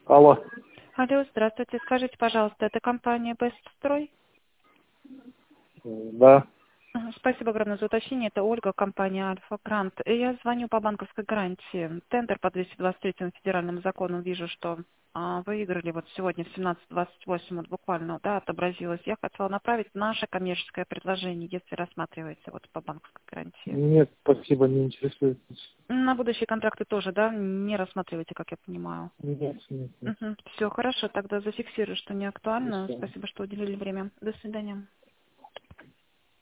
Алло. Алло, здравствуйте. Скажите, пожалуйста, это компания «Бестстрой»? Да. Спасибо огромное за уточнение. Это Ольга, компания «Альфа Грант». И я звоню по банковской гарантии. Тендер по 223 федеральному закону. Вижу, что выиграли вот сегодня в 17:28, вот буквально, да, отобразилось. Я хотела направить наше коммерческое предложение, если рассматриваете вот по банковской гарантии. Нет, спасибо, не интересует. На будущие контракты тоже, да, не рассматриваете, как я понимаю. Нет, нет, нет. Все, хорошо, тогда зафиксирую, что не актуально. Всё. Спасибо, что уделили время. До свидания.